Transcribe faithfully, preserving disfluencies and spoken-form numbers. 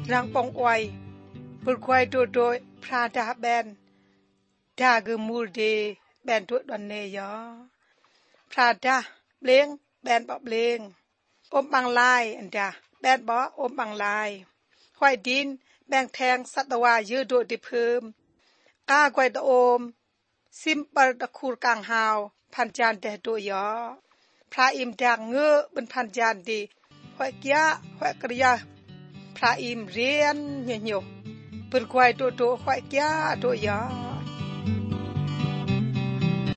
รังปองอวยปุดควายโดโดยพระดาแบนดากึมูเดแบนตัวดอนเนยอพระดาเบลงแบนบ่เบลงอมบังลายอันดาแบนบ่อมบังลายควายดินแบ่งแทงสัตวายือโดดิเพิ่มกาควายตะโอมซิมเปิลตะคูรกลางหาวพันจานแต่โดยอพระอิมดังเงือบนพันจานดีควายกี้ควายกระยาพระอิมเรียนเหี่ยวๆปืนควายโตโตควายกี้โตยอ